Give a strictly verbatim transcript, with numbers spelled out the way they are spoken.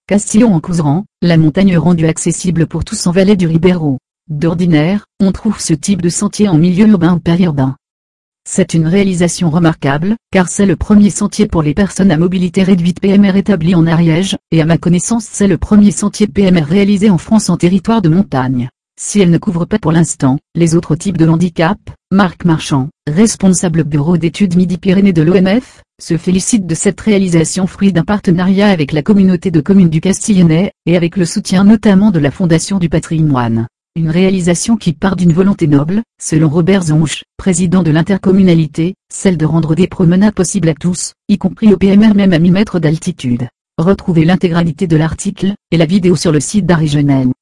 Castillon-en-Couserans, la montagne rendue accessible pour tous en vallée du Ribéreau. D'ordinaire, on trouve ce type de sentier en milieu urbain ou périurbain. C'est une réalisation remarquable, car c'est le premier sentier pour les personnes à mobilité réduite P M R établi en Ariège, et à ma connaissance c'est le premier sentier P M R réalisé en France en territoire de montagne. Si elle ne couvre pas pour l'instant les autres types de handicap, Marc Marchand, responsable bureau d'études Midi-Pyrénées de l'O M F, se félicite de cette réalisation fruit d'un partenariat avec la communauté de communes du Castillonnais, et avec le soutien notamment de la Fondation du patrimoine. Une réalisation qui part d'une volonté noble, selon Robert Zonch, président de l'intercommunalité, celle de rendre des promenades possibles à tous, y compris au P M R même à mille mètres d'altitude. Retrouvez l'intégralité de l'article, et la vidéo sur le site d'Arigenène.